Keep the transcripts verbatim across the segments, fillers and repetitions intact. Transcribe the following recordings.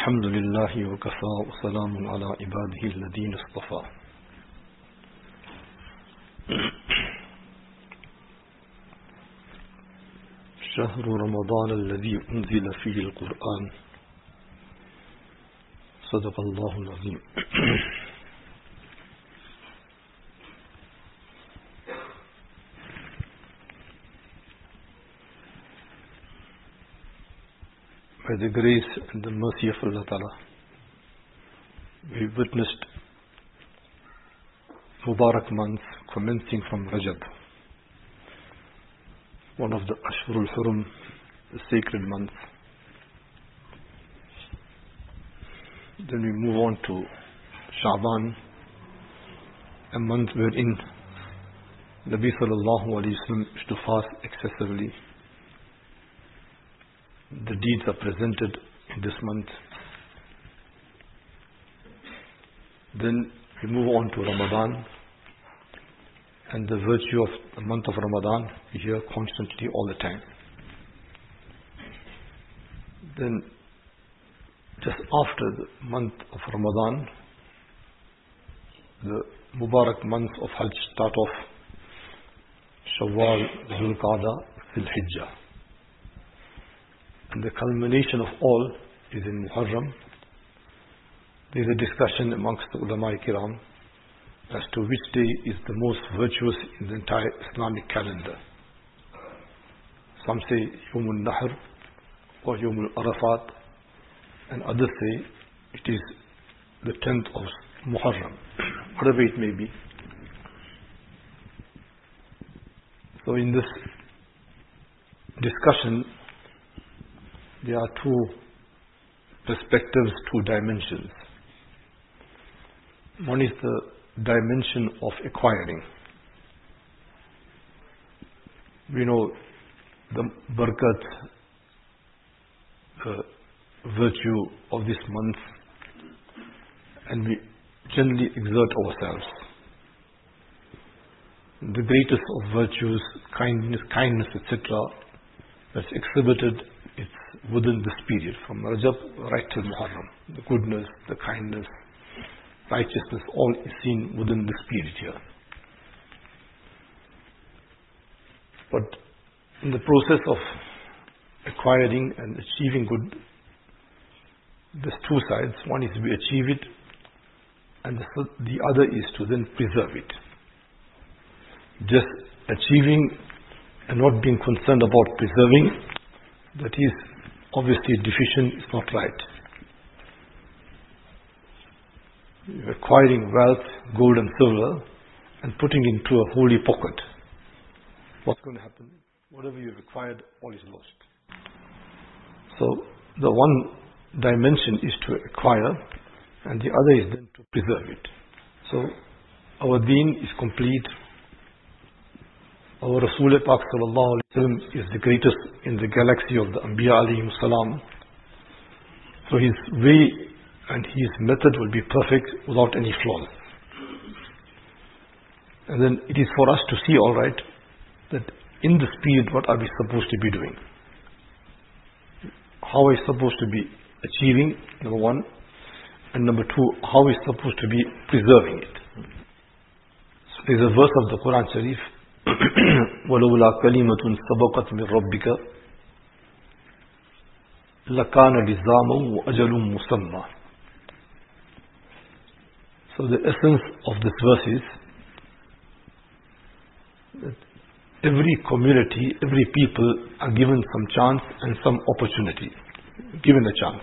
الحمد لله وكفى وسلام على عباده الذين اصطفى شهر رمضان الذي أنزل فيه القرآن صدق الله العظيم. By the grace and the mercy of Allah Ta'ala, we witnessed Mubarak months commencing from Rajab, one of the Ashhurul Hurum, the sacred months. Then we move on to Sha'ban, a month wherein Nabi Sallallahu Alaihi Wasallam used to fast excessively. The deeds are presented in this month. Then we move on to Ramadan, and the virtue of the month of Ramadan we hear constantly all the time. Then just after the month of Ramadan, the Mubarak months of Hajj start off: Shawwal, Dhul Qa'dah, Dhul Hijjah. And the culmination of all is in Muharram. There is a discussion amongst the ulama kiram as to which day is the most virtuous in the entire Islamic calendar. Some say Yawmul Nahr or Yawmul Arafat, and others say it is the tenth of Muharram, whatever it may be. So in this discussion, there are two perspectives, two dimensions. One is the dimension of acquiring. We know the barakat, the virtue of this month, and we generally exert ourselves. The greatest of virtues, kindness, kindness, et cetera, that's exhibited, it's within this period, from Rajab right till Muharram. The goodness, the kindness, righteousness, all is seen within this period here. But in the process of acquiring and achieving good, there's two sides. One is we achieve it, and the, the other is to then preserve it. Just achieving and not being concerned about preserving, that is obviously deficient, it's not right. You're acquiring wealth, gold and silver, and putting it into a holy pocket. What's going to happen? Whatever you've acquired, all is lost. So the one dimension is to acquire, and the other is then to preserve it. So our deen is complete. Our Rasul Pak Sallallahu Alaihi Wasallam is the greatest in the galaxy of the Anbiya Alayhim Salam. So his way and his method will be perfect without any flaws. And then it is for us to see, all right, that in this period what are we supposed to be doing? How are we supposed to be achieving, number one, and number two, how are we supposed to be preserving it? So there is a verse of the Quran Sharif, وَلَوْلَا كَلِمَةٌ سَبَقَتْ مِنْ رَبِّكَ لَكَانَ لِزَامًا وَأَجَلٌ مُسَمًّى. So the essence of this verse is that every community, every people are given some chance and some opportunity, given a chance.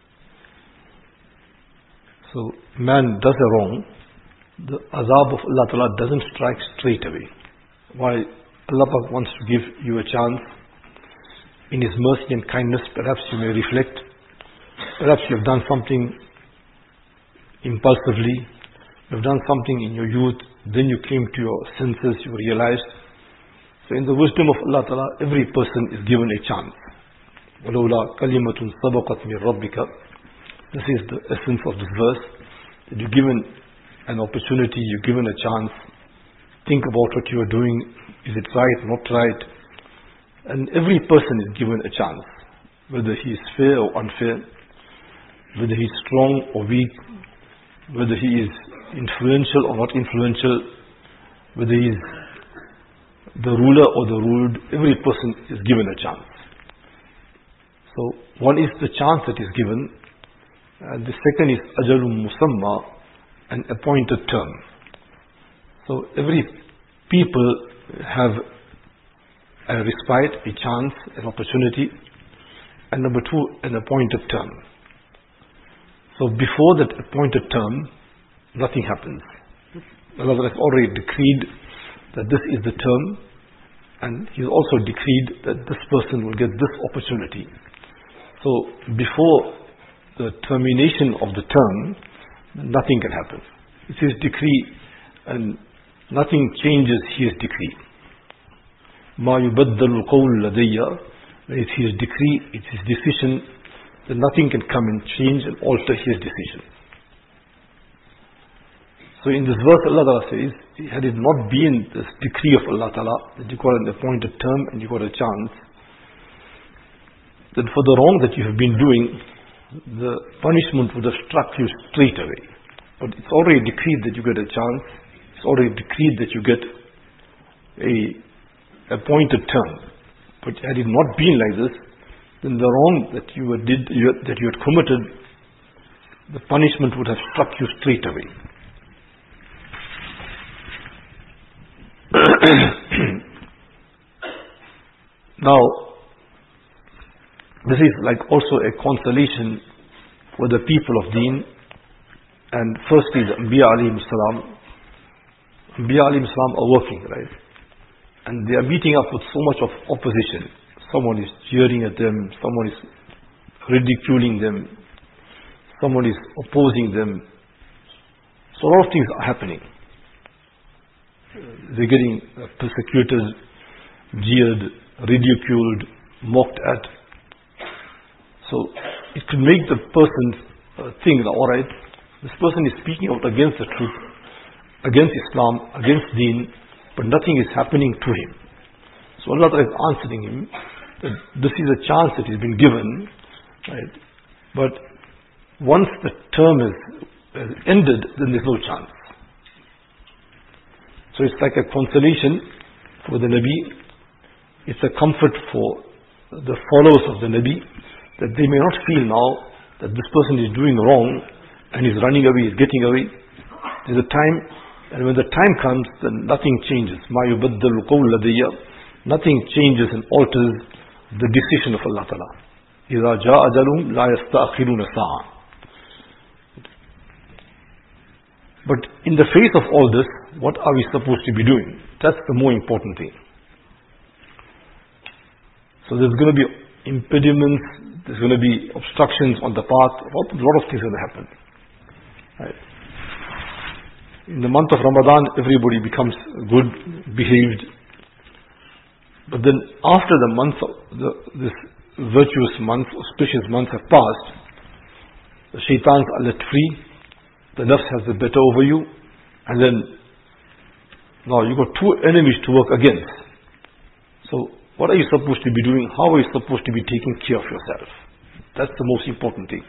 So man does a wrong, the azab of Allah Ta'ala doesn't strike straight away. While Allah Pak wants to give you a chance, in His mercy and kindness, perhaps you may reflect, perhaps you have done something impulsively, you have done something in your youth, then you came to your senses, you realized. So in the wisdom of Allah Ta'ala, every person is given a chance. وَلَوْلَا كَلِمَةٌ سَبَقَتْ مِنْ رَبِّكَ. This is the essence of this verse, that you're given an opportunity, you're given a chance. Think about what you are doing. Is it right, not right? And every person is given a chance, whether he is fair or unfair. whether he is strong or weak, whether he is influential or not influential, whether he is the ruler or the ruled, every person is given a chance. So one is the chance that is given, and the second is ajalum musamma, an appointed term. So every people have a respite, a chance, an opportunity, and number two, an appointed term. So before that appointed term, nothing happens. Allah has already decreed that this is the term, and He has also decreed that this person will get this opportunity. So before the termination of the term, nothing can happen. It's His decree, and nothing changes His decree. مَا يُبَدَّلُ الْقَوْلُ لَدَيَّ. It's His decree, it's His decision, that nothing can come and change and alter His decision. So in this verse Allah Ta'ala says, had it not been this decree of Allah Ta'ala, that you got an appointed term and you got a chance, then for the wrong that you have been doing, the punishment would have struck you straight away. But it's already decreed that you get a chance, it's already decreed that you get a appointed term. But had it not been like this, then the wrong that you had did, you had, that you had committed, the punishment would have struck you straight away. Now, this is like also a consolation for the people of Deen, and firstly the Anbiya alayhim salam. Anbiya alayhim salam are working, right? And they are meeting up with so much of opposition. Someone is jeering at them, someone is ridiculing them, someone is opposing them. So a lot of things are happening. They're getting persecuted, jeered, ridiculed, mocked at. So it could make the person uh, think that, alright, this person is speaking out against the truth, against Islam, against Deen, but nothing is happening to him. So Allah is answering him that this is a chance that has been given, right? But once the term is, is ended, then there's no chance. So it's like a consolation for the Nabi. It's a comfort for the followers of the Nabi, that they may not feel now that this person is doing wrong and is running away, is getting away. There's a time, and when the time comes, then nothing changes. مَا يُبَدَّلُ قَوْلُ لَدَيَّ. Nothing changes and alters the decision of Allah Ta'ala. إِذَا جَاءَ أَجَلُهُمْ لَا يَسْتَأْخِرُونَ سَاعَةً. But in the face of all this, what are we supposed to be doing? That's the more important thing. So there's going to be impediments, there's going to be obstructions on the path, a lot of things are going to happen. Right? In the month of Ramadan, everybody becomes good, behaved. But then after the month, of the, this virtuous month, auspicious months have passed, the shaitans are let free, the nafs has the better over you, and then now you've got two enemies to work against. So what are you supposed to be doing? How are you supposed to be taking care of yourself? That's the most important thing.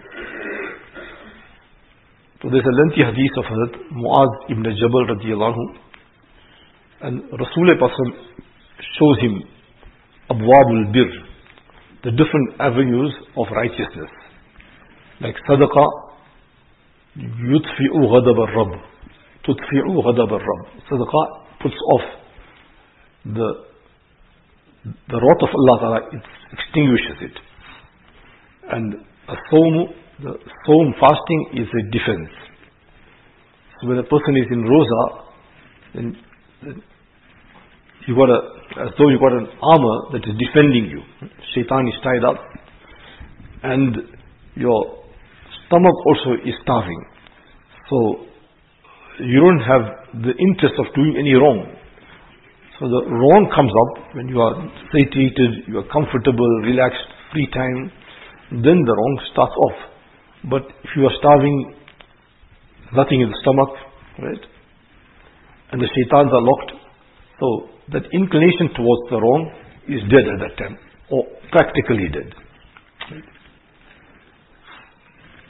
So there's a lengthy hadith of Hazrat Muaz ibn Jabal radiyallahu anhu, and Rasulullah shows him abwabul bir, the different avenues of righteousness, like sadaqah, yutfi'u ghadab al-rabb, tutfi'u ghadab al-rabb. Sadaqah puts off the the wrath of Allah Ta'ala, it extinguishes it. And a sawm, the sawm fasting is a defense. So when a person is in roza, then, then you got a, as though you got an armor that is defending you. Shaitan is tied up, and your stomach also is starving. So you don't have the interest of doing any wrong. So the wrong comes up when you are satiated, you are comfortable, relaxed, free time, then the wrong starts off. But if you are starving, nothing in the stomach, right? And the shaitans are locked, so that inclination towards the wrong is dead at that time, or practically dead.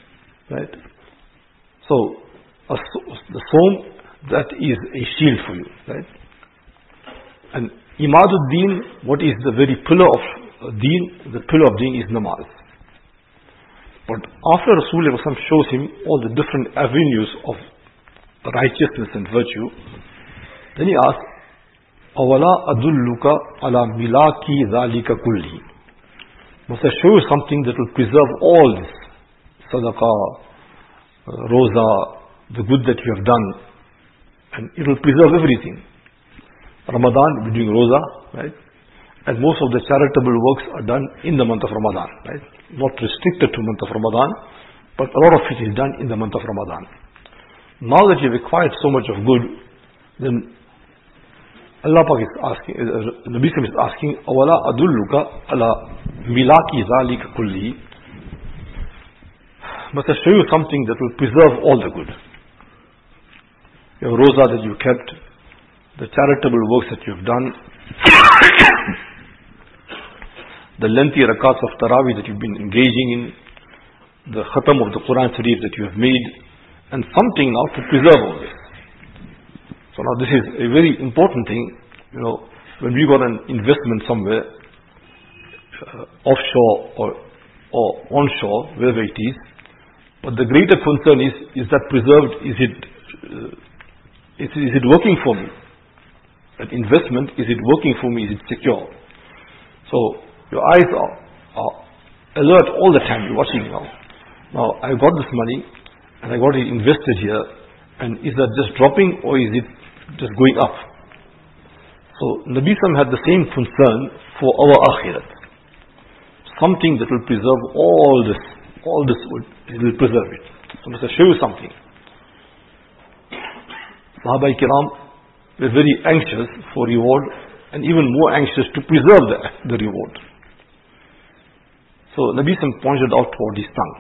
Right? So, a, the Som, that is a shield for you. Right? And Imaduddin, what is the very pillar of Deen? The pillar of Deen is namaz. But after Rasulullah shows him all the different avenues of righteousness and virtue, then he asks, Awala adulluka ala milaki dhalika kulli. Must I show you something that will preserve all this? Sadaqah, uh, roza, the good that you have done, and it will preserve everything. Ramadan, we're doing roza, right? And most of the charitable works are done in the month of Ramadan, right? Not restricted to the month of Ramadan, but a lot of it is done in the month of Ramadan. Now that you've acquired so much of good, then Allah Pak is asking, uh, Nabi Sallam is asking, Awala adulluka ala milaki zalika kulli. Must I show you something that will preserve all the good? Your roza that you kept, the charitable works that you have done, the lengthy rakats of Tarawih that you've been engaging in, the khatam of the Quran Sharif that you have made, and something now to preserve all this. So now this is a very important thing. You know, when we got an investment somewhere, uh, offshore or, or onshore, wherever it is, but the greater concern is, is that preserved, is it, uh, is, is it working for me? That investment, is it working for me, is it secure? So, your eyes are, are alert all the time, you're watching now. Now, I got this money, and I got it invested here, and is that just dropping, or is it just going up? So, Nabi Sallam had the same concern for our akhirat. Something that will preserve all this, all this would, it will preserve it. So, I must show you something. Sahaba Kiram were very anxious for reward, and even more anxious to preserve the, the reward. So Nabi Sallam pointed out toward his tongue.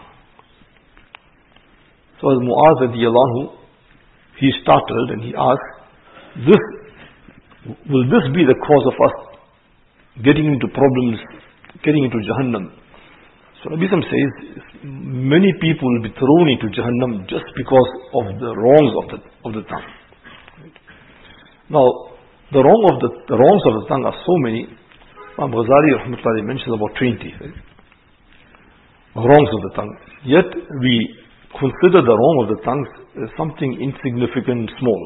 So as Mu'adh radiyallahu anhu, he startled and he asked, this, will this be the cause of us getting into problems, getting into Jahannam? So Nabi Sallam says, many people will be thrown into Jahannam just because of the wrongs of the, of the tongue. Now, the, wrong of the, the wrongs of the tongue are so many. Imam Ghazali rahmatullahi mentions about twenty. Right? Wrongs of the tongue. Yet we consider the wrong of the tongue as something insignificant, small.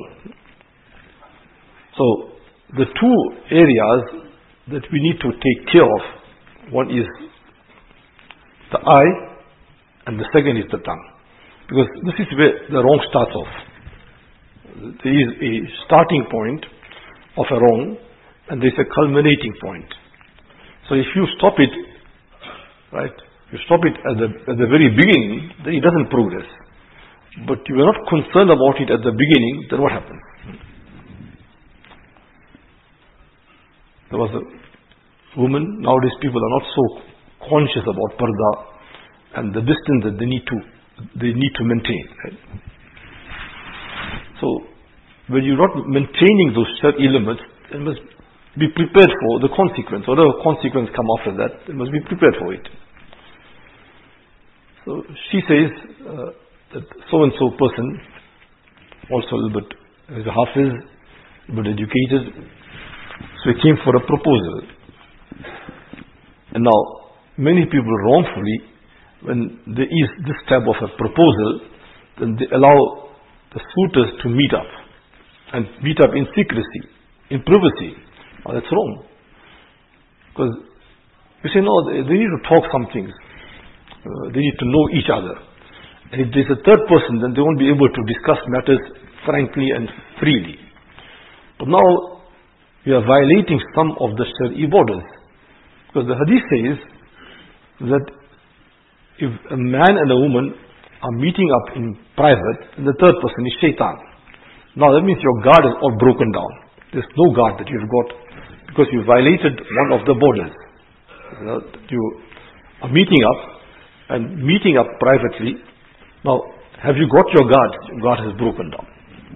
So the two areas that we need to take care of, one is the eye and the second is the tongue. Because this is where the wrong starts off. There is a starting point of a wrong and there is a culminating point. So if you stop it, right, you stop it at the, at the very beginning, then it doesn't progress. But you are not concerned about it at the beginning, then what happens? There was a woman, nowadays people are not so conscious about parda and the distance that they need to, they need to maintain. Right? So, when you're not maintaining those certain limits, you must be prepared for the consequence. Whatever consequence come after that, you must be prepared for it. So she says uh, that so-and-so person, also a little bit, is a hafiz, a bit educated, so he came for a proposal. And now, many people wrongfully, when there is this type of a proposal, then they allow the suitors to meet up, and meet up in secrecy, in privacy. Oh, that's wrong. Because you say, no, they, they need to talk some things. Uh, they need to know each other. And if there's a third person, then they won't be able to discuss matters frankly and freely. But now, we are violating some of the Shari'i borders. Because the hadith says that if a man and a woman are meeting up in private, and the third person is shaitan. Now that means your guard is all broken down. There's no guard that you've got, because you violated one of the borders. You know, you are meeting up, and meeting up privately. Now, have you got your guard? Your guard has broken down.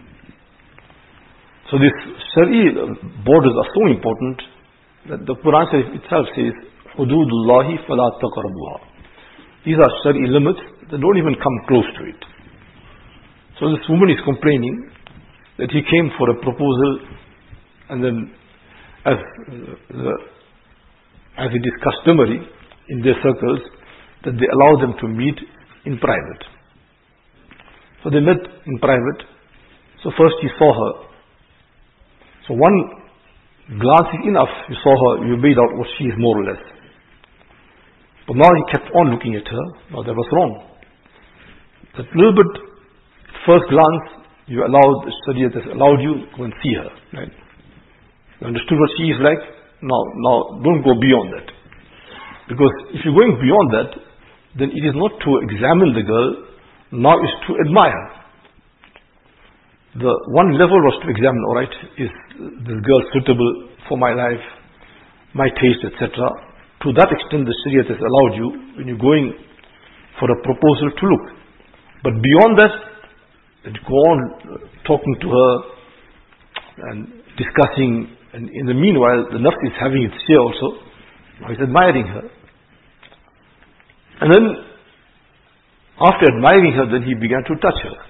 So these Shari'i borders are so important that the Quran itself says, Hududullahi fala taqrabuha. these are Shari limits, they don't even come close to it. So this woman is complaining that he came for a proposal, and then as uh, as it is customary in their circles, that they allow them to meet in private. So they met in private. So first he saw her. So one glance is enough. You saw her, you made out what she is more or less. But now he kept on looking at her. Now that was wrong. That little bit, first glance, you allowed, the Shariat has allowed you to go and see her. Right? You understood what she is like? Now, now don't go beyond that. Because if you're going beyond that, then it is not to examine the girl, now it's to admire. The one level was to examine, alright, is this girl suitable for my life, my taste, et cetera. To that extent, the Shariat has allowed you, when you're going for a proposal, to look. But beyond that, you go on talking to her and discussing, and in the meanwhile, the nafs is having its share also. Now he's admiring her. And then, after admiring her, then he began to touch her.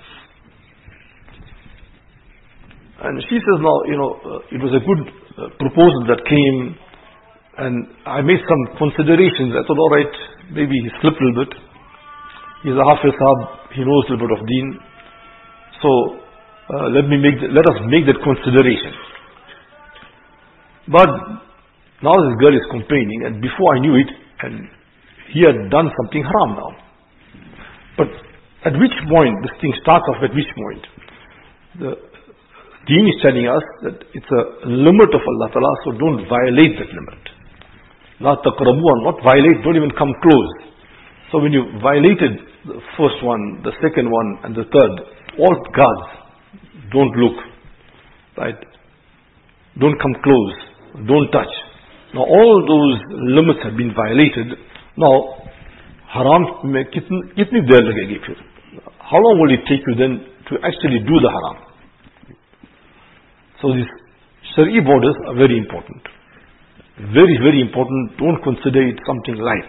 And she says, now, you know, uh, it was a good uh, proposal that came, and I made some considerations. I thought, all right, maybe he slipped a little bit. He's a Hafiz Sahab, he knows a little bit of deen. So, uh, let me make, the, let us make that consideration. But, now this girl is complaining, and before I knew it, and he had done something haram now. But, at which point, this thing starts off at which point? The Deen is telling us that it's a limit of Allah Ta'ala, so don't violate that limit. La taqrabu, not violate, don't even come close. So when you violated the first one, the second one, and the third, all guards, don't look, right? Don't come close, don't touch. Now all those limits have been violated. Now, haram mein kitni der lagegi phir? How long will it take you then to actually do the haram? So these Shari borders are very important. Very, very important. Don't consider it something light.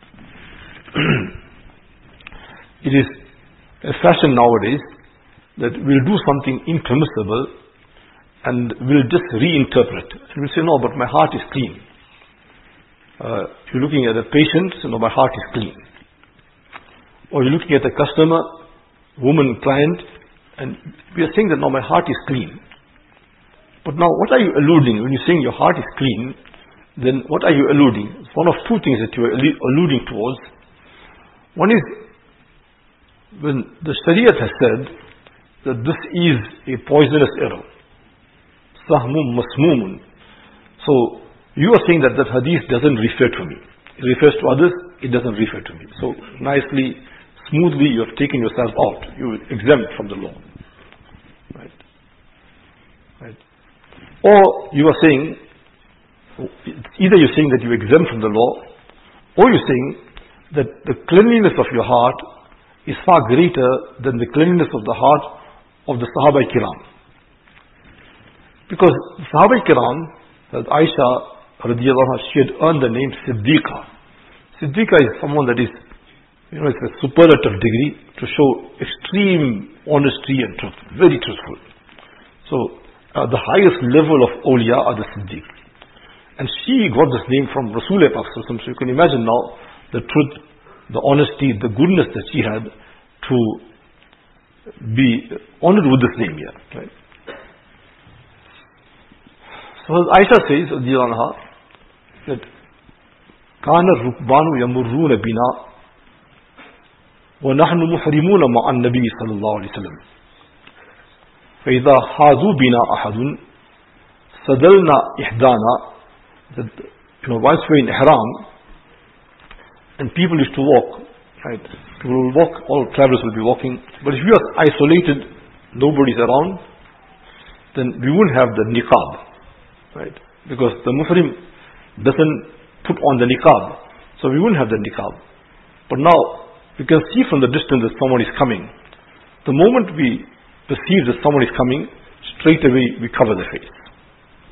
It is a fashion nowadays that we'll do something impermissible and we'll just reinterpret. And we'll say, no, but my heart is clean. Uh, if you're looking at a patient, so no, my heart is clean. Or you're looking at a customer, woman, client, and we are saying that, no, my heart is clean. But now, what are you alluding? When you're saying your heart is clean, then what are you alluding? It's one of two things that you are alluding towards. One is, when the Shariat has said that this is a poisonous arrow. Sahmum masmumun. So, you are saying that that hadith doesn't refer to me. It refers to others, it doesn't refer to me. So, nicely, smoothly, you have taken yourself out. You are exempt from the law. Right? Right? Or you are saying, either you're saying that you're exempt from the law, or you're saying that the cleanliness of your heart is far greater than the cleanliness of the heart of the Sahaba Kiram. Because Sahaba Kiram, that Aisha radiallahu anha, she had earned the name Siddiqa. Siddiqa is someone that is, you know, it's a superlative degree to show extreme honesty and truth, very truthful. So, Uh, the highest level of awliya are the Siddiq. And she got this name from Rasulullah Pak Sallallahu Alaihi Wasallam. So you can imagine now the truth, the honesty, the goodness that she had to be honored with this name here. Right? So Aisha says, that Kana Rukbanu Yamurruna Bina wa nahnu muhrimuna ma'an Nabi Sallallahu Alaihi Wasallam. فإذا حاذوا بنا أحد سدلنا إحدانا. That, you know, once we're in Ihram and people used to walk, right? People will walk, all travelers will be walking. But if you are isolated, nobody's around, then we wouldn't have the niqab, right? Because the muhrim doesn't put on the niqab, so we wouldn't have the niqab. But now we can see from the distance that someone is coming. The moment we perceive that someone is coming, straight away we cover the face.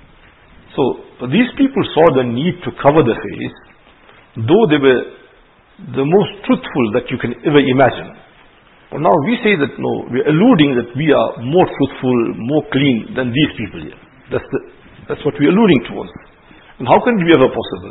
So these people saw the need to cover the face, though they were the most truthful that you can ever imagine. But now we say that, no, we're alluding that we are more truthful, more clean than these people here. That's, the, that's what we're alluding towards. And how can it be ever possible?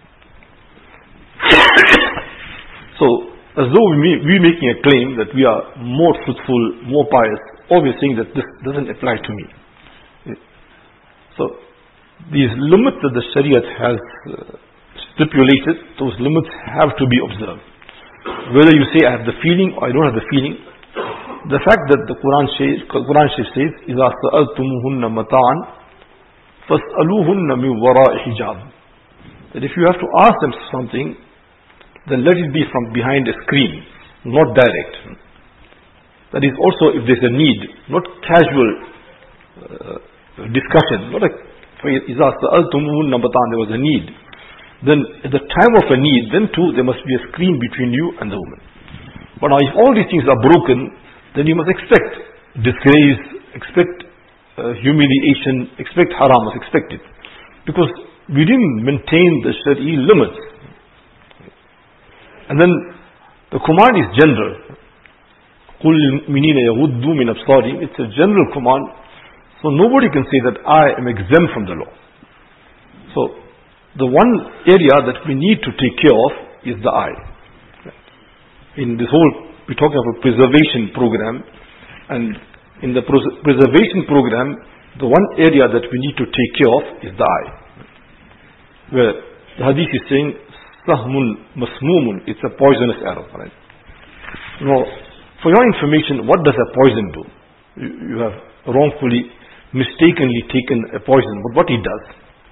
So, as though we, we're making a claim that we are more truthful, more pious, or we're saying that this doesn't apply to me. So, these limits that the Shariat has uh, stipulated, those limits have to be observed. Whether you say I have the feeling or I don't have the feeling, the fact that the Quran says, Quran says, إِذَا سَأَلْتُمُهُنَّ مَتَاعًا فَاسْأَلُوهُنَّ مِنْ وَرَاءِ حِجَابٍ. That if you have to ask them something, then let it be from behind a screen, not direct. That is also if there's a need, not casual uh, discussion, not a إِذَا سَأَلْتُمُهُنَّ مَتَاعًا, there was a need. Then at the time of a need, then too there must be a screen between you and the woman. But now if all these things are broken, then you must expect disgrace, expect uh, humiliation, expect haram, must expect it. Because we didn't maintain the Shari'i limits. And then the command is general. قُلْ لِلْمُؤْمِنِينَ يَغُضُّوا مِنْ أَبْصَارِهِمْ. It's a general command. So nobody can say that I am exempt from the law. So the one area that we need to take care of is the eye. In this whole, we're talking about preservation program, and in the preservation program, the one area that we need to take care of is the eye. Where the hadith is saying, Sahmun masmumun, it's a poisonous arrow. Right? Now, for your information, what does a poison do? You, you have wrongfully, mistakenly taken a poison, but what it does,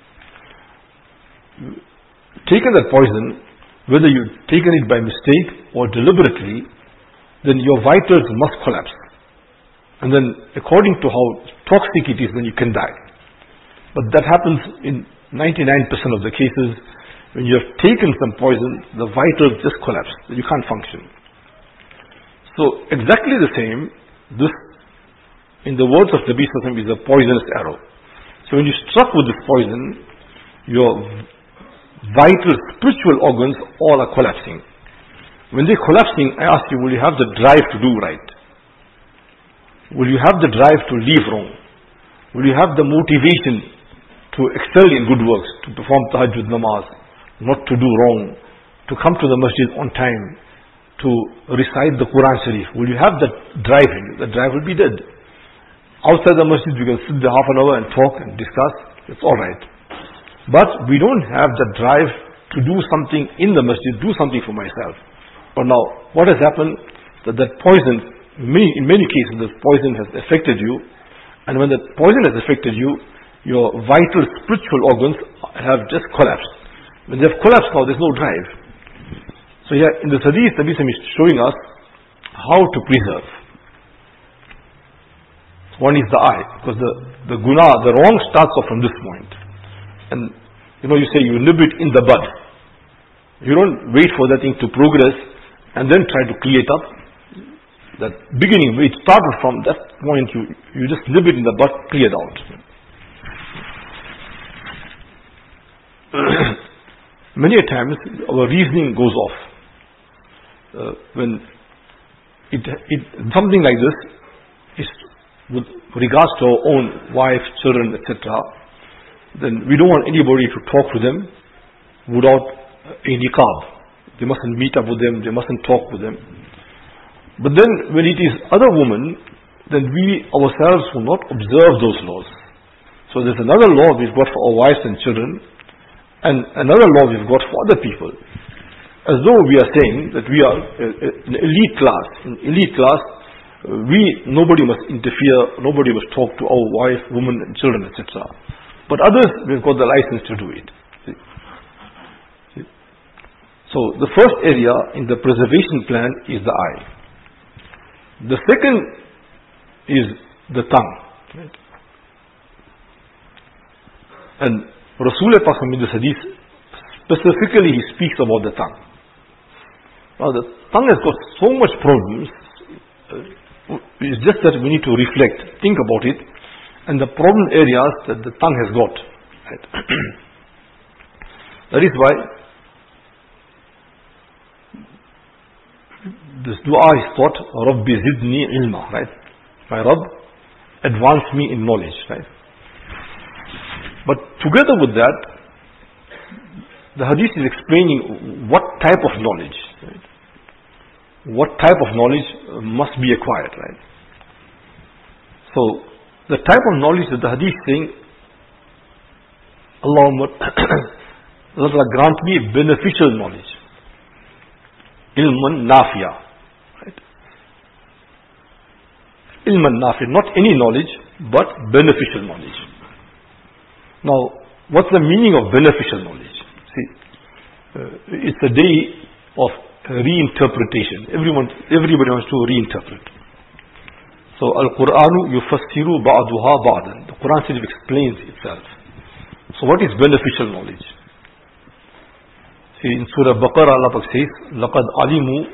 taken that poison, whether you've taken it by mistake or deliberately, then your vitals must collapse. And then according to how toxic it is, then you can die. But that happens in ninety-nine percent of the cases. When you have taken some poison, the vitals just collapse. You can't function. So exactly the same, this, in the words of Nabi Sallallahu Alaihi Wasallam, is a poisonous arrow. So when you struck with this poison, your vital spiritual organs all are collapsing. When they're collapsing, I ask you, will you have the drive to do right? Will you have the drive to leave wrong? Will you have the motivation to excel in good works, to perform tahajjud namaz, not to do wrong, to come to the masjid on time, to recite the Quran Sharif? Will you have that drive in you? The drive will be dead. Outside the masjid, you can sit there half an hour and talk and discuss. It's alright. But we don't have the drive to do something in the masjid, do something for myself. But now, what has happened? That that poison, many, in many cases, the poison has affected you. And when that poison has affected you, your vital spiritual organs have just collapsed. When they have collapsed now, there's no drive. So here, in the hadith, Nabi Sallallahu Alaihi Wasallam is showing us how to preserve. One is the eye, because the, the guna, the wrong starts off from this point. And, you know, you say you nib it in the bud. You don't wait for that thing to progress and then try to clean it up. That beginning, where it started from, that point, you, you just nib it in the bud, clear it out. Many a times, our reasoning goes off. Uh, when it, it, something like this is with regards to our own wife, children, et cetera, then we don't want anybody to talk to them without a niqab. They mustn't meet up with them, they mustn't talk with them. But then when it is other women, then we ourselves will not observe those laws. So there's another law we've got for our wives and children, and another law we've got for other people. As though we are saying that we are an elite class. In elite class, we, nobody must interfere, nobody must talk to our wife, women and children, et cetera. But others, we've got the license to do it. See? See? So the first area in the preservation plan is the eye. The second is the tongue. Right? And Rasulullah in this hadith, specifically he speaks about the tongue. Now the tongue has got so much problems, it's just that we need to reflect, think about it, and the problem areas that the tongue has got. Right? That is why this dua is taught, Rabbi zidni ilma, right? My Rabb, advance me in knowledge, right? But together with that, the hadith is explaining what type of knowledge, right? What type of knowledge must be acquired, right? So, the type of knowledge that the hadith is saying, Allahumma Allah grant me beneficial knowledge. Ilman nafiya, right? Ilman nafiya, not any knowledge, but beneficial knowledge. Now, what's the meaning of beneficial knowledge? See, uh, it's a day of reinterpretation. Everyone, everybody wants to reinterpret. So, Al-Qur'anu yufassiru ba'duha ba'dan. The Quran says it explains itself. So, what is beneficial knowledge? See, in Surah Baqarah, Allah says, لَقَدْ عَلِمُوا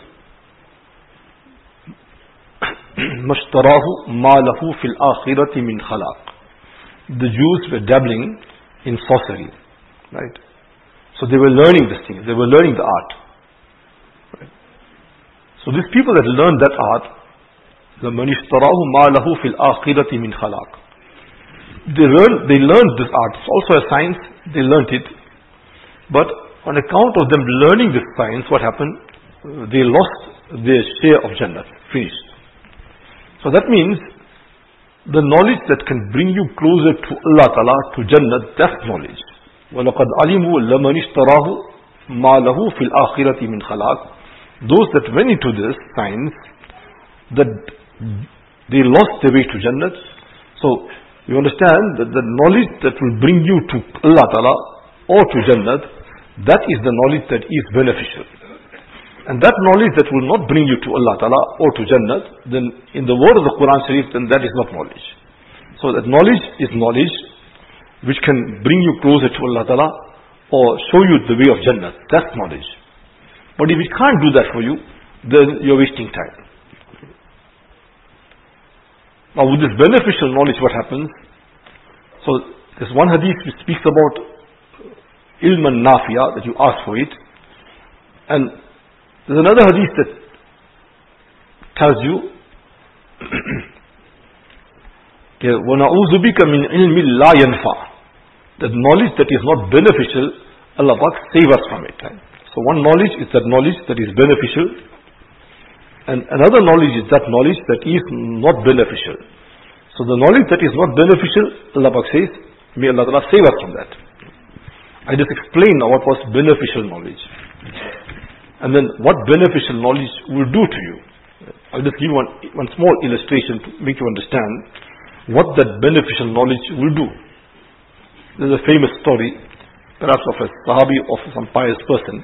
مَشْتَرَاهُ مَا لَهُ فِي الْآخِرَةِ مِنْ خَلَاقٍ. The Jews were dabbling in sorcery, right? So they were learning this thing, they were learning the art. Right? So these people that learned that art, لَمَنِ اشْتَرَاهُ مَا لَهُ فِي الْآخِرَةِ مِنْ خَلَاقٍ. They learned, they learned this art. It's also a science, they learned it. But on account of them learning this science, what happened? They lost their share of Jannah. Finished. So that means the knowledge that can bring you closer to Allah Ta'ala, to Jannah, that's knowledge. وَلَقَدْ عَلِمُوا لَمَنِ اشْتَرَاهُ مَا لَهُ فِي الْآخِرَةِ مِنْ خَلَاقٍ. Those that went into this science, that they lost their way to Jannah. So you understand that the knowledge that will bring you to Allah Ta'ala or to Jannah, that is the knowledge that is beneficial. And that knowledge that will not bring you to Allah Ta'ala or to Jannah, then in the word of the Quran Sharif, then that is not knowledge. So that knowledge is knowledge which can bring you closer to Allah Ta'ala or show you the way of Jannah. That's knowledge. But if it can't do that for you, then you're wasting time. Now with this beneficial knowledge, what happens? So there's one hadith which speaks about ilman nafiya, that you ask for it. And there's another hadith that tells you وَنَعُوذُ بِكَ مِنْ عِلْمٍ لَا يَنْفَعُ. That knowledge that is not beneficial, Allah Pak save us from it. Right? So one knowledge is that knowledge that is beneficial, and another knowledge is that knowledge that is not beneficial. So the knowledge that is not beneficial, Allah Pak says, may Allah Ta'ala save us from that. I just explained now what was beneficial knowledge. And then what beneficial knowledge will do to you. I'll just give one, one small illustration to make you understand what that beneficial knowledge will do. There's a famous story, perhaps of a Sahabi, of some pious person.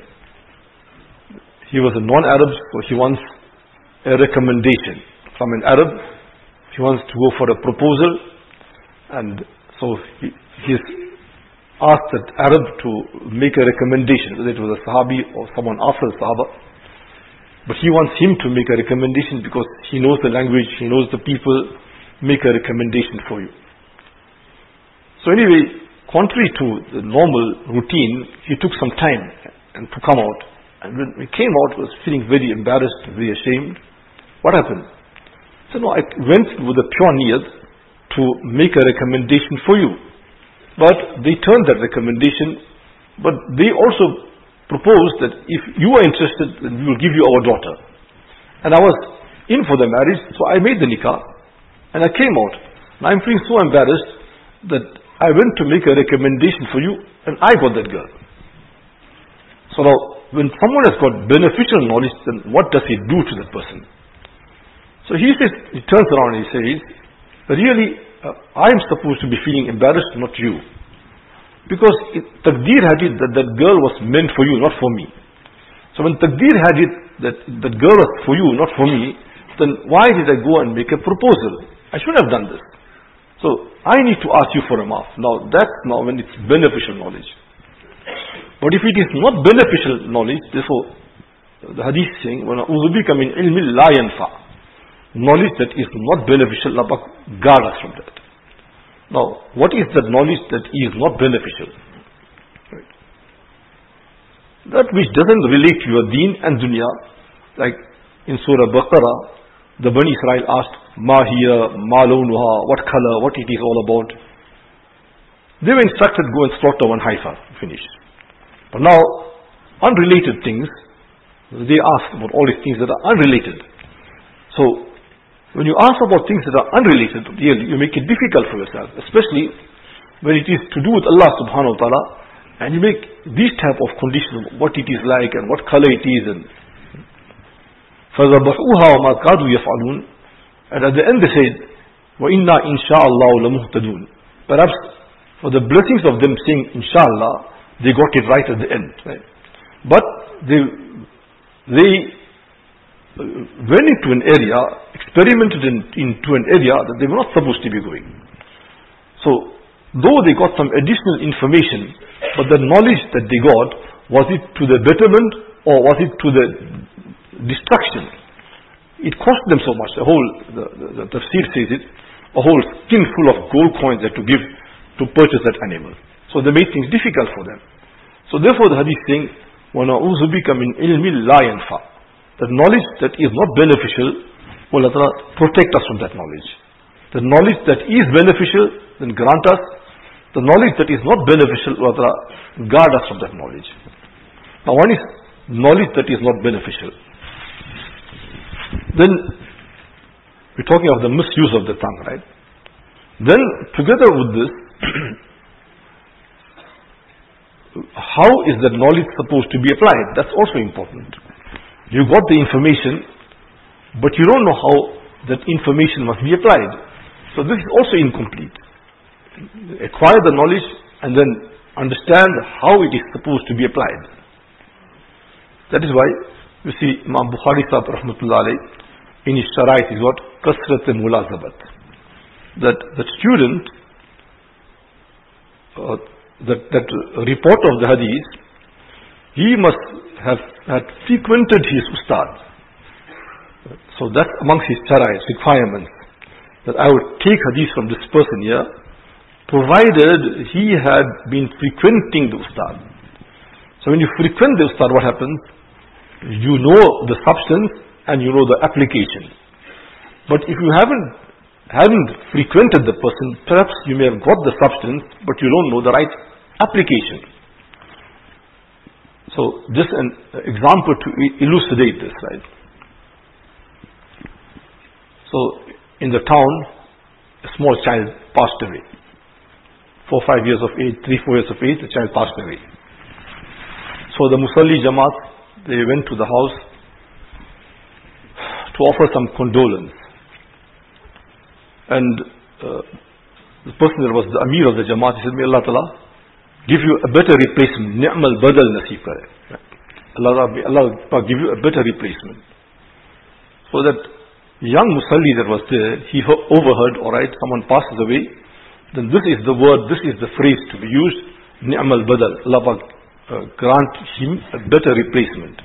He was a non-Arab, so he wants a recommendation from an Arab. He wants to go for a proposal, and so he, he's asked that Arab to make a recommendation, whether it was a Sahabi or someone after the Sahaba. But he wants him to make a recommendation because he knows the language, he knows the people, make a recommendation for you. So anyway, contrary to the normal routine, he took some time and to come out. And when he came out, he was feeling very embarrassed, very ashamed. What happened? So no, I went with a pure niyat to make a recommendation for you. But they turned that recommendation, but they also proposed that if you are interested, then we will give you our daughter. And I was in for the marriage, so I made the nikah, and I came out. And I'm feeling so embarrassed that I went to make a recommendation for you, and I got that girl. So now, when someone has got beneficial knowledge, then what does he do to that person? So he says, he turns around and he says, really, Uh, I am supposed to be feeling embarrassed, not you. Because it, Taqdeer had it that that girl was meant for you, not for me. So when Taqdeer had it that that girl was for you, not for me, then why did I go and make a proposal? I should have done this. So I need to ask you for a maaf. Now that's now when it's beneficial knowledge. But if it is not beneficial knowledge, therefore the hadith is saying, وَنَعُوذُ بِكَ مِنْ عِلْمٍ لَا يَنْفَعُ. Knowledge that is not beneficial, Allah guard us from that. Now, what is that knowledge that is not beneficial? Right. That which doesn't relate to your deen and dunya, like in Surah Baqarah, the Bani Israel asked, Ma hiya, ma lawnuha, what color, what it is all about. They were instructed, go and slaughter one heifer, finished. But now, unrelated things, they ask about all these things that are unrelated. So, when you ask about things that are unrelated, really, you make it difficult for yourself, especially when it is to do with Allah subhanahu wa ta'ala, and you make these type of conditions, what it is like and what color it is. And فَذَبَحُوهَا وَمَا كَادُوا يَفْعَلُونَ, and at the end they said, وَإِنَّا إِنْ شَاءَ اللَّهُ لَمُهْتَدُونَ. Perhaps for the blessings of them saying inshallah, they got it right at the end. Right? But they they went into an area, experimented in, into an area that they were not supposed to be going. So, though they got some additional information, but the knowledge that they got, was it to the betterment or was it to the destruction? It cost them so much. The whole, the, the, the tafsir says it, a whole skin full of gold coins they had to give to purchase that animal. So they made things difficult for them. So therefore the hadith saying, وَنَعُوذُ بِكَ مِنْ عِلْمٍ لَا يَنْفَعُ. The knowledge that is not beneficial, Allah Ta'ala protect us from that knowledge. The knowledge that is beneficial, then grant us. The knowledge that is not beneficial, Allah Ta'ala guard us from that knowledge. Now one is knowledge that is not beneficial. Then we're talking of the misuse of the tongue, right? Then together with this, how is that knowledge supposed to be applied? That's also important. You got the information, but you don't know how that information must be applied. So this is also incomplete. Acquire the knowledge and then understand how it is supposed to be applied. That is why you see Imam Bukhari Sahib Rahmatullah Alayh in his Sharait is what? Kasrat Mulazabat. That the student, uh, that, that reporter of the hadith, he must have had frequented his ustad. So that's amongst his Sharait, requirements. That I would take hadith from this person here, provided he had been frequenting the ustad. So when you frequent the ustad, what happens? You know the substance and you know the application. But if you haven't haven't frequented the person, perhaps you may have got the substance, but you don't know the right application. So just an example to elucidate this, right? So in the town, a small child passed away. Four, five years of age, three, four years of age, the child passed away. So the Musalli Jamaat, they went to the house to offer some condolence. And uh, the person that was the Amir of the Jamaat, he said, may Allah Ta'ala give you a better replacement. Ni'mal badal nasib kare. Allah, Allah Ta'ala give you a better replacement. So that young Musalli that was there, he overheard, alright, someone passes away, then this is the word, this is the phrase to be used, Ni'mal badal. Allah Ta'ala uh, grant him a better replacement.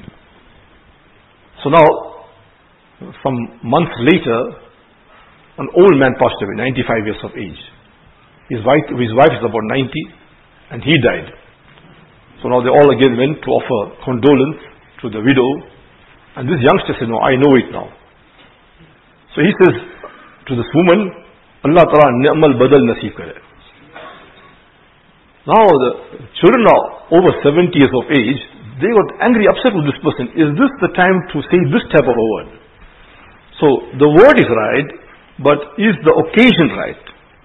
So now, some months later, an old man passed away, ninety-five years of age. His wife, his wife is about ninety, and he died. So now they all again went to offer condolence to the widow, and this youngster said, no, I know it now. So he says to this woman, Allah Ta'ala ni'mal badal nasib kare. Now the children are over seventy years of age, they got angry, upset with this person. Is this the time to say this type of a word? So the word is right, but is the occasion right?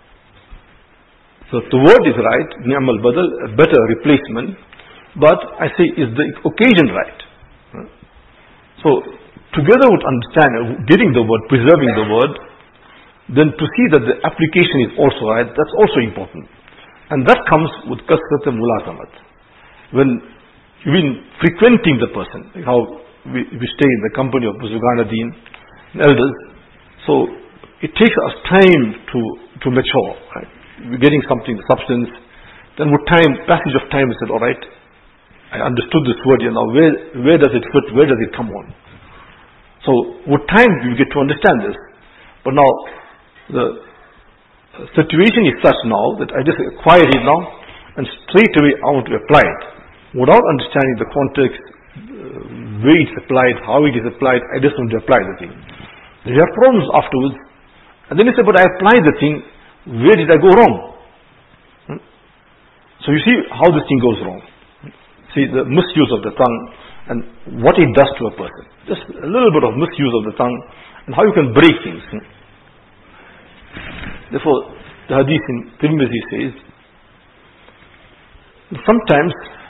So the word is right, ni'mal badal, a better replacement, but I say, is the occasion right? So together with understanding, getting the word, preserving the word, then to see that the application is also right, that's also important. And that comes with kasrat mulazamat. When you've been frequenting the person, like how we, we stay in the company of Buzurgan Deen, elders, so it takes us time to, to mature, right? We're getting something, substance, then with time, passage of time, we said, alright, I understood this word here, now where, where does it fit, where does it come on? So with time we get to understand this. But now the situation is such now that I just acquired it now and straight away I want to apply it without understanding the context, way it's applied, how it is applied, I just want to apply the thing. Then you have problems afterwards. And then you say, but I applied the thing, where did I go wrong? Hmm? So you see how this thing goes wrong. See the misuse of the tongue and what it does to a person. Just a little bit of misuse of the tongue and how you can break things. Hmm? Therefore, the hadith in Tirmidhi says, sometimes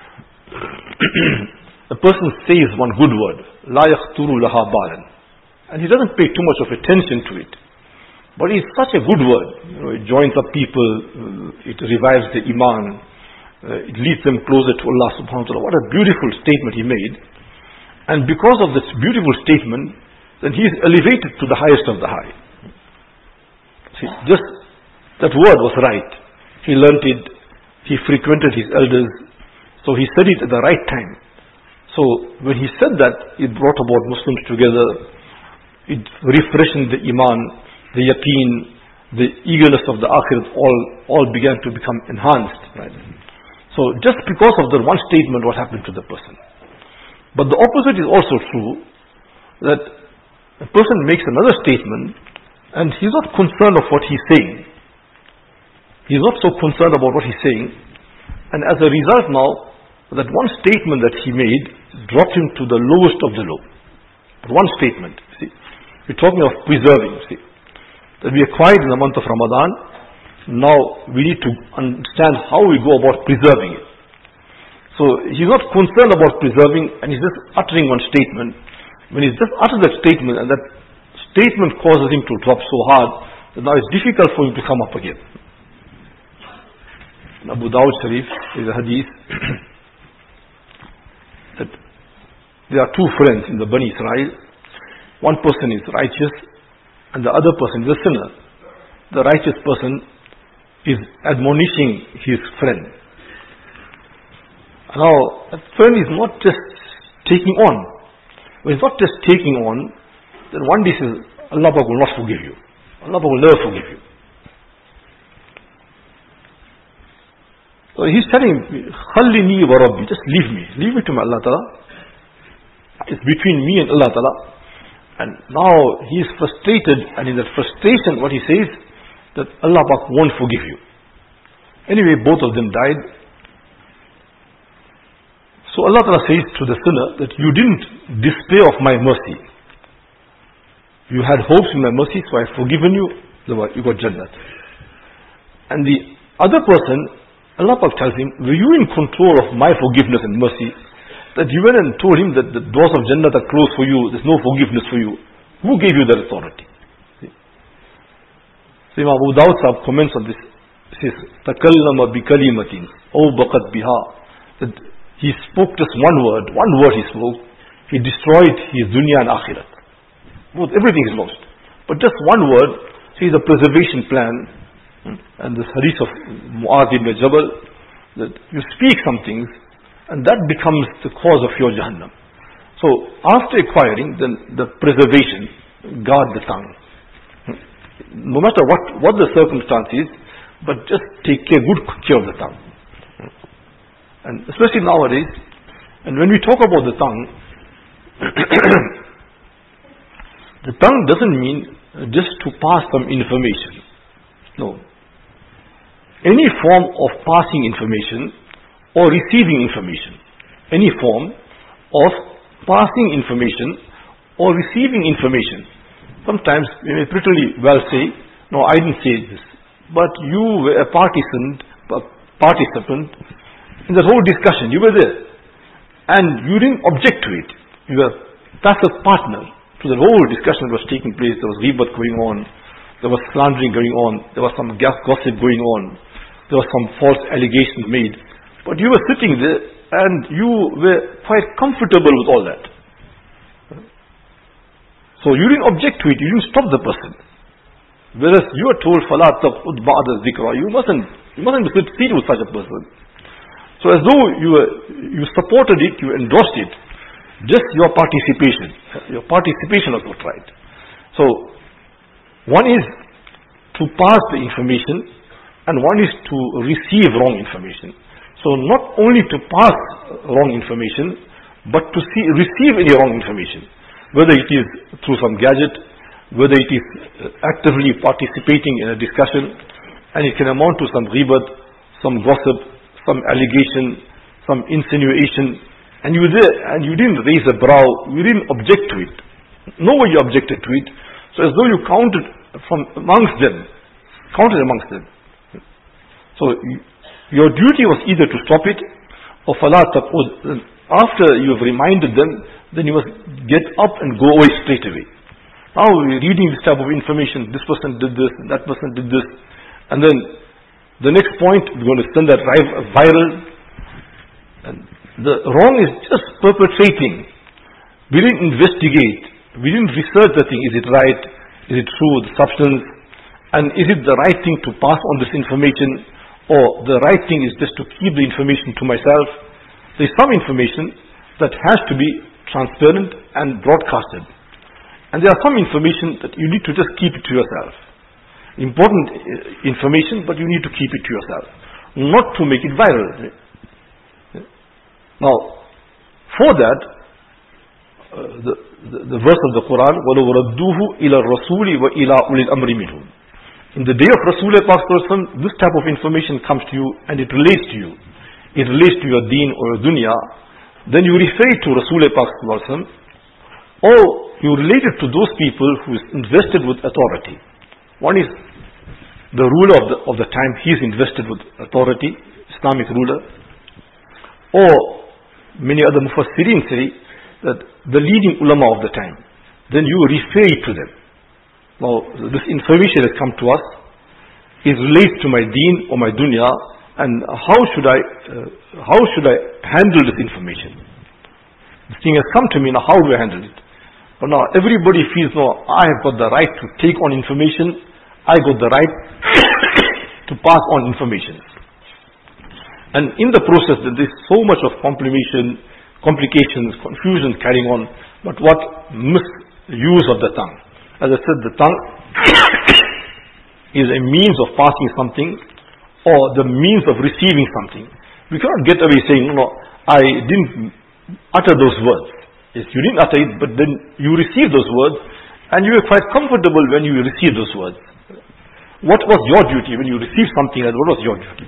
a person says one good word, la yakhturu laha balan, and he doesn't pay too much of attention to it. But it's such a good word. You know, it joins up people, uh, it revives the iman, uh, it leads them closer to Allah subhanahu wa ta'ala. What a beautiful statement he made. And because of this beautiful statement, then he is elevated to the highest of the high. See, just that word was right. He learnt it, he frequented his elders, so he said it at the right time. So when he said that, it brought about Muslims together, it refreshed the iman, the yaqeen, the eagerness of the akhirat, all, all began to become enhanced. Right? So just because of the one statement, what happened to the person? But the opposite is also true, that a person makes another statement, and he's not concerned of what he's saying. He's not so concerned about what he's saying, and as a result now, that one statement that he made dropped him to the lowest of the low. One statement, see. We're talking of preserving, see. That we acquired in the month of Ramadan, now we need to understand how we go about preserving it. So he's not concerned about preserving, and he's just uttering one statement. When he's just uttered that statement, and that statement causes him to drop so hard, that now it's difficult for him to come up again. In Abu Dawud Sharif is a hadith that there are two friends in the Bani Israel. One person is righteous and the other person is a sinner. The righteous person is admonishing his friend. Now, that friend is not just taking on. When he's not just taking on, then one day says, Allah will not forgive you. Allah will never forgive you. So he's telling him, Khallini wa Rabbi, just leave me. Leave me to my Allah Ta'ala. It's between me and Allah Ta'ala. And now he is frustrated, and in that frustration what he says, that Allah won't forgive you. Anyway, both of them died. So Allah Ta'ala says to the sinner that you didn't despair of my mercy. You had hopes in my mercy, so I've forgiven you. You got Jannat. And the other person, Allah Ta'ala tells him, were you in control of my forgiveness and mercy? That you went and told him that the doors of Jannah are closed for you, there's no forgiveness for you. Who gave you that authority? See? So Imam Abu Dawud Sahib comments on this. He says, تَكَلَّمَ بِكَلِمَةٍ أَوْ بَقَتْ بِهَا. That he spoke just one word, one word he spoke, he destroyed his dunya and akhirat. Both, everything is lost. But just one word, see the preservation plan, and this hadith of Mu'adh ibn Jabal, that you speak some things, and that becomes the cause of your Jahannam. So, after acquiring, then the preservation, guard the tongue. No matter what, what the circumstance is, but just take care, good care of the tongue. And especially nowadays, and when we talk about the tongue, the tongue doesn't mean just to pass some information. No. Any form of passing information or receiving information, any form of passing information or receiving information. Sometimes we may prettily well say, no, I didn't say this, but you were a participant, a participant in that whole discussion. You were there, and you didn't object to it. You were a passive partner to the whole discussion that was taking place. There was ghibat going on, there was slandering going on, there was some gossip going on, there was some false allegation made. But you were sitting there and you were quite comfortable with all that. So you didn't object to it, you didn't stop the person. Whereas you are told, فَلَا تَقْعُدْ بَعْدَ الذِّكْرَى, you mustn't, you mustn't sit with such a person. So as though you were, you supported it, you endorsed it. Just your participation. Your participation was not right. So, one is to pass the information, and one is to receive wrong information. So not only to pass wrong information, but to see, receive any wrong information, whether it is through some gadget, whether it is actively participating in a discussion, and it can amount to some ghibat, some gossip, some allegation, some insinuation, and you were there, and you didn't raise a brow, you didn't object to it. Nobody objected to it. So as though you counted from amongst them, counted amongst them. So your duty was either to stop it, or فَلَا تَقُودْ. After you have reminded them, then you must get up and go away straight away. Now we're reading this type of information, this person did this, that person did this, and then the next point, we're going to send that viral, and the wrong is just perpetrating. We didn't investigate, we didn't research the thing, is it right, is it true, the substance, and is it the right thing to pass on this information, or the right thing is just to keep the information to myself. There is some information that has to be transparent and broadcasted. And there are some information that you need to just keep it to yourself. Important information, but you need to keep it to yourself, not to make it viral. Now, for that, uh, the, the, the verse of the Quran, وَلَوْ رَدُّوهُ إِلَى الرَّسُولِ وَإِلَىٰ أُولِي الْأَمْرِ مِنْهُمْ. In the day of Rasulullah, this type of information comes to you and it relates to you. It relates to your deen or your dunya. Then you refer it to Rasulullah, or you relate it to those people who is invested with authority. One is the ruler of the, of the time, he is invested with authority, Islamic ruler. Or many other mufassirin say that the leading ulama of the time. Then you refer it to them. Now, this information has come to us, is related to my deen or my dunya, and how should I, uh, how should I handle this information? This thing has come to me, now how do I handle it? But now everybody feels, no, I have got the right to take on information, I got the right to pass on information. And in the process, there is so much of complication, complications, confusion carrying on, but what misuse of the tongue. As I said, the tongue is a means of passing something, or the means of receiving something. We cannot get away saying, no, I didn't utter those words. Yes, you didn't utter it, but then you received those words, and you were quite comfortable when you received those words. What was your duty when you received something? What was your duty?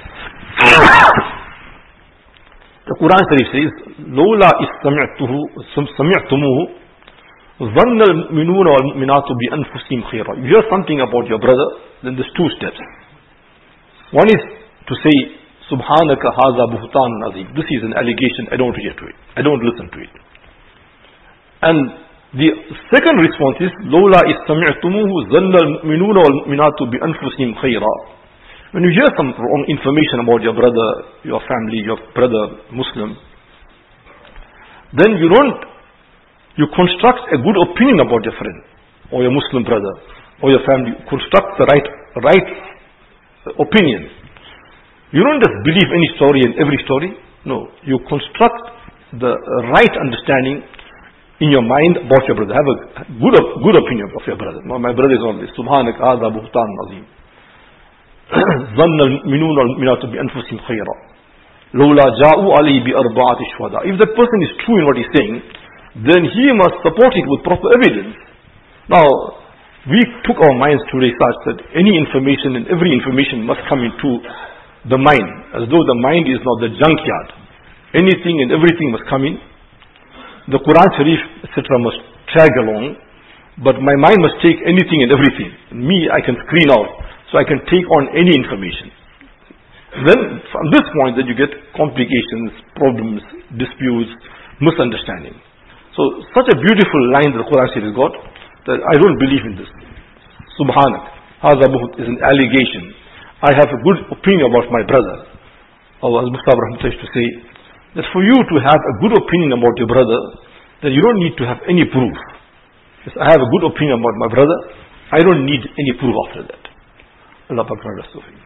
The Quran says, لولا إذ سمعته سمعتموه ظن المؤمنون والمؤمنات بأنفسهم خيرا. You hear something about your brother, then there's two steps. One is to say, سبحانك هذا بهتان عظيم. This is an allegation, I don't hear to it, I don't listen to it. And the second response is, لولا إذ سمعتموه ظن المؤمنون والمؤمنات بأنفسهم خيرا. When you hear some wrong information about your brother, your family, your brother Muslim, then you don't, you construct a good opinion about your friend, or your Muslim brother, or your family. You construct the right, right opinion. You don't just believe any story and every story. No, you construct the right understanding in your mind about your brother. Have a good, good opinion of your brother. No, my brother is on this. Subhanak hadha buhtan azim. ظن المؤمنون والمؤمنات بأنفسهم خيرا لولا جاءوا عليه بأربعة شهداء. If that person is true in what he's saying, then he must support it with proper evidence. Now, we took our minds today such that any information and every information must come into the mind, as though the mind is not the junkyard. Anything and everything must come in. The Quran Sharif, et cetera must drag along, but my mind must take anything and everything. Me, I can screen out. So I can take on any information. Then from this point that you get complications, problems, disputes, misunderstanding. So such a beautiful line that the Quran has got, that I don't believe in this. Subhanak, hadha buht is an allegation. I have a good opinion about my brother. Or as Mustafa Rahmatullah used to say, that for you to have a good opinion about your brother, then you don't need to have any proof. Yes, I have a good opinion about my brother, I don't need any proof after that. Allah Pak